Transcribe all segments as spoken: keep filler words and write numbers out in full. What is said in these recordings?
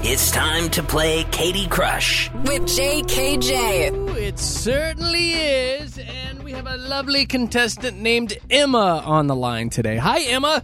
It's time to play Katie Crush with J K J. Ooh, it certainly is, and we have a lovely contestant named Emma on the line today. Hi, Emma.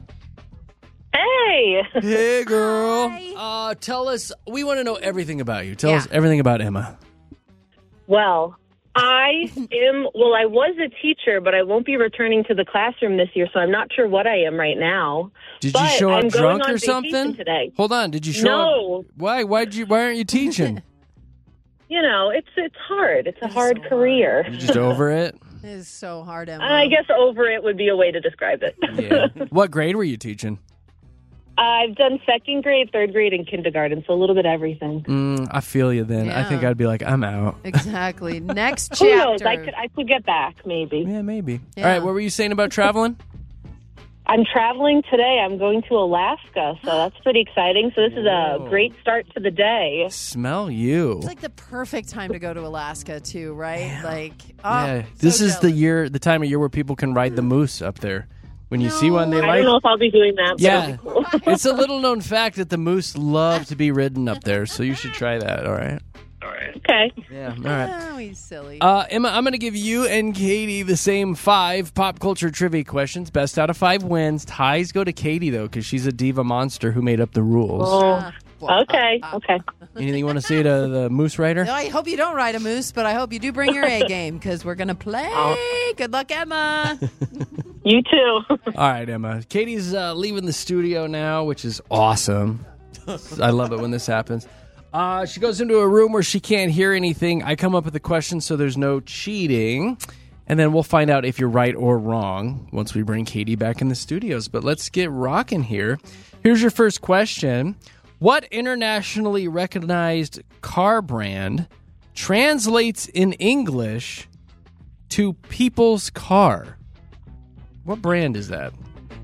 Hey. Hey, girl. Hi. Uh, tell us, we want to know everything about you. Tell Yeah. us everything about Emma. Well, I am, well, I was a teacher, but I won't be returning to the classroom this year, so I'm not sure what I am right now. Did But you show up I'm going drunk on or vacation something? today. Hold on, did you show No. up? Why? Why'd you? Why aren't you teaching? You know, it's it's hard. It's a It's hard so career. You just over it? It is so hard, Emma. I guess over it would be a way to describe it. Yeah. What grade were you teaching? I've done second grade, third grade, and kindergarten, so a little bit of everything. Mm, I feel you then. I Yeah. think I'd be like, I'm out. Exactly. Next Who chapter. knows? I could I could get back, maybe. Yeah, maybe. Yeah. All right, what were you saying about traveling? I'm traveling today. I'm going to Alaska, so that's pretty exciting. So this is Whoa. a great start to the day. Smell you. It's like the perfect time to go to Alaska, too, right? Like, oh, Yeah, so this is the jealous. year, the time of year where people can ride the moose up there. When you see one they I like. don't know if I'll be doing that. But Yeah, it'll be cool. it's a little known fact that the moose love to be ridden up there, so you should try that. All right. Okay. Yeah. All right. Oh, he's silly. Uh, Emma, I'm going to give you and Katie the same five pop culture trivia questions. Best out of five wins. Ties go to Katie though, because she's a diva monster who made up the rules. Oh, Well, okay. uh, uh, Okay. Anything you want to say to the moose rider? I hope you don't ride a moose, but I hope you do bring your A game because we're going to play. Good luck, Emma. You too. All right, Emma. Katie's uh, leaving the studio now, which is awesome. I love it when this happens. Uh, she goes into a room where she can't hear anything. I come up with a question so there's no cheating. And then we'll find out if you're right or wrong once we bring Katie back in the studios. But let's get rocking here. Here's your first question. What internationally recognized car brand translates in English to people's car? What brand is that?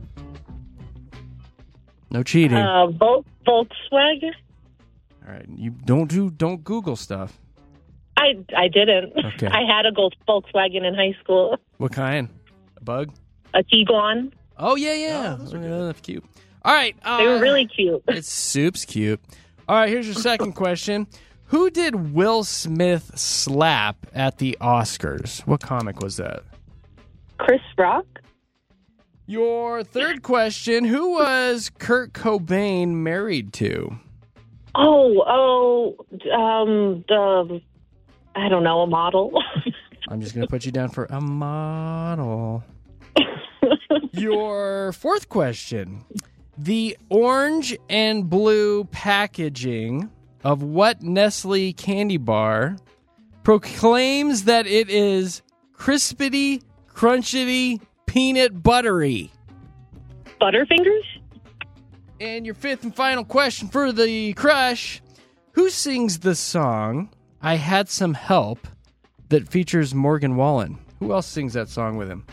No cheating. Uh, Vol- Volkswagen? All right, you don't do don't Google stuff. I, I didn't. Okay. I had a Gold Volkswagen in high school. What kind? A bug? A Tiguan. Oh yeah, yeah. Oh, that's cute. All right, uh, They were really cute. It's soup's cute. All right, here's your second question. Who did Will Smith slap at the Oscars? What comic was that? Chris Rock? Your third question. Who was Kurt Cobain married to? Oh, oh, um, the, I don't know, a model. I'm just going to put you down for a model. Your fourth question. The orange and blue packaging of what Nestle candy bar proclaims that it is crispity, crunchity, peanut buttery? Butterfingers? And your fifth and final question for the crush. Who sings the song I Had Some Help that features Morgan Wallen? Who else sings that song with him?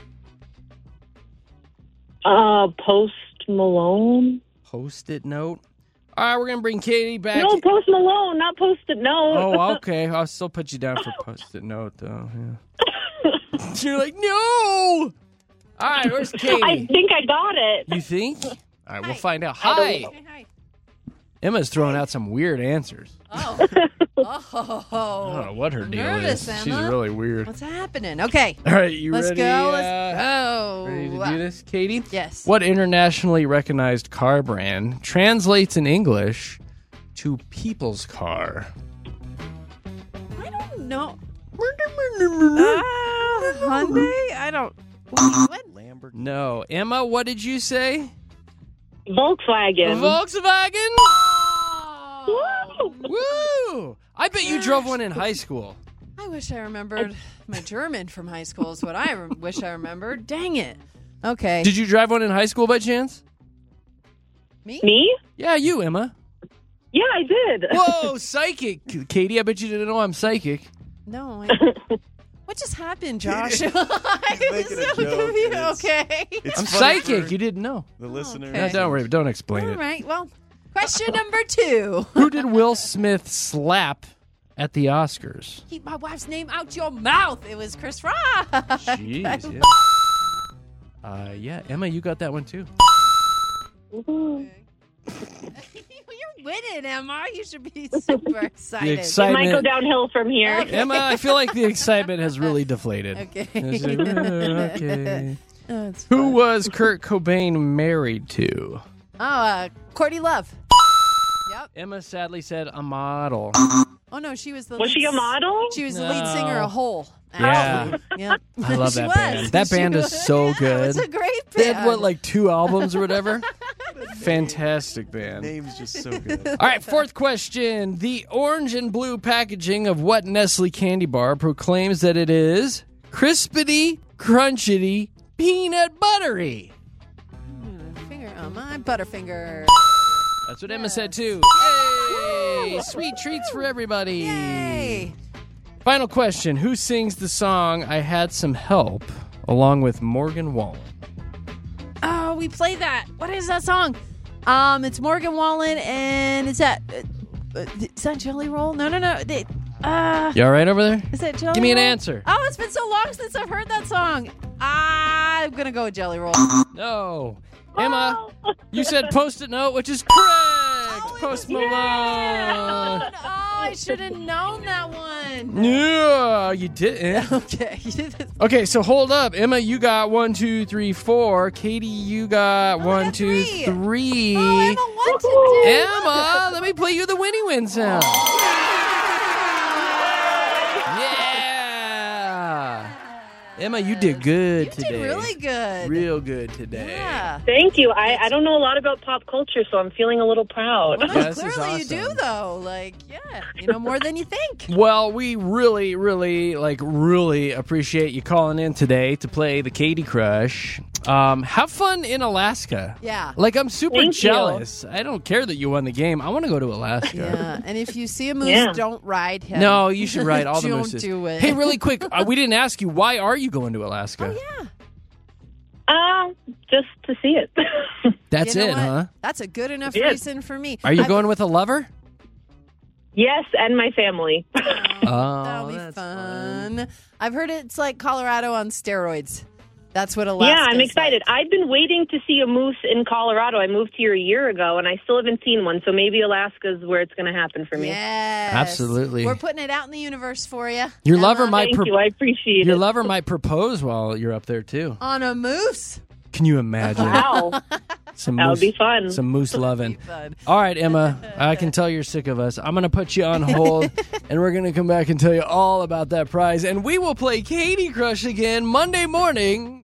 Uh, Post Malone? Post-it note. All right, we're going to bring Katie back. No, Post Malone, not Post-it Note. Oh, okay. I'll still put you down for Post-it note, though. Yeah. You're like, no! All right, where's Katie? I think I got it. You think? All right, we'll find out. I don't Hi. know. Hey, hi. Emma's throwing out some weird answers. Oh. I Oh. don't know what her deal Nervous, is. She's Emma. really weird. What's happening? Okay. All right, you Let's ready? go. uh, Let's go. Ready to do this, Katie? Yes. What internationally recognized car brand translates in English to people's car? I don't know. Ah, Hyundai? I don't. What? Lambert. No. Emma, what did you say? Volkswagen. Volkswagen? Woo! Woo! I bet you drove one in high school. I wish I remembered my German from high school is what I re- wish I remembered. Dang it. Okay. Did you drive one in high school by chance? Me? Me? Yeah, you, Emma. Yeah, I did. Whoa, psychic. Katie, I bet you didn't know I'm psychic. No. I... What just happened, Josh? I was making a so joke, confused. and it's- Okay. It's I'm funny psychic. for You didn't know. the listener. okay. No, don't worry. Don't explain All it. right. Well, question number two. Who did Will Smith slap at the Oscars? Keep my wife's name out your mouth. It was Chris Rock. Jeez, yeah. Uh, yeah, Emma, you got that one too. Ooh. You're winning, Emma. You should be super excited. The It excitement. might go downhill from here. Emma, I feel like the excitement has really deflated. Okay. It's like, uh, okay. Oh, it's Who fun. was Kurt Cobain married to? Oh, uh, Courtney Love. Yep. Emma sadly said a model. Oh, no, she was the Was lead she a s- model? She was the No. lead singer of Hole. Yeah. actually. Yep. I love She that was. band. That She band is was- so yeah, good. It's a great band. They had, what, like two albums or whatever? Fantastic band. Name's just so good. All right, fourth question. The orange and blue packaging of what Nestle candy bar proclaims that it is crispity, crunchity, peanut buttery? Finger on my Butterfinger. That's what Emma said too. Yay! Sweet treats for everybody. Yay! Final question. Who sings the song I Had Some Help along with Morgan Wallen? Oh, we played that. What is that song? Um, it's Morgan Wallen, and is that uh, uh, is that Jelly Roll? No, no, no. They, uh, You all right over there? is that Jelly Give me an Roll? answer. Oh, it's been so long since I've heard that song. I'm gonna go with Jelly Roll. No. Emma, you said Post-it Note, which is correct. Post Malone. Oh, I should have known that one. Yeah, you didn't. Okay. Okay, so hold up. Emma, you got one, two, three, four. Katie, you got one, got two, three. three. Oh, Emma, what to do? Emma, let me play you the Winnie Win sound. Yeah. Emma, you did good You today. did really good. Real good today. Yeah. Thank you. I, I don't know a lot about pop culture, so I'm feeling a little proud. Well, no, Yeah, this is clearly you do, awesome. though. Like, yeah, you know more than you think. Well, we really, really, like, really appreciate you calling in today to play the Katie Crush. Um, have fun in Alaska. Yeah. Like, I'm super Thank you. jealous. I don't care that you won the game. I want to go to Alaska. Yeah, and if you see a moose, Yeah. don't ride him. No, you should ride all the Don't mooses. do it. Hey, really quick, uh, we didn't ask you, why are you going to Alaska? Yeah. Uh, just to see it. That's You know it, what? huh? That's a good enough Yes. reason for me. Are you I've- going with a lover? Yes, and my family. Oh, That'll be that's fun. I've heard it's like Colorado on steroids. That's what Alaska. Yeah, I'm excited. I've been waiting to see a moose in Colorado. I moved here a year ago, and I still haven't seen one, so maybe Alaska's where it's going to happen for me. Yes. Absolutely. We're putting it out in the universe for you. Your lover Emma. might Thank pro- you. I appreciate your it. lover might propose while you're up there too. On a moose. Can you imagine? Wow. Some That would moose, be fun. Some moose loving. fun. All right, Emma, I can tell you're sick of us. I'm going to put you on hold, and we're going to come back and tell you all about that prize. And we will play Katie Crush again Monday morning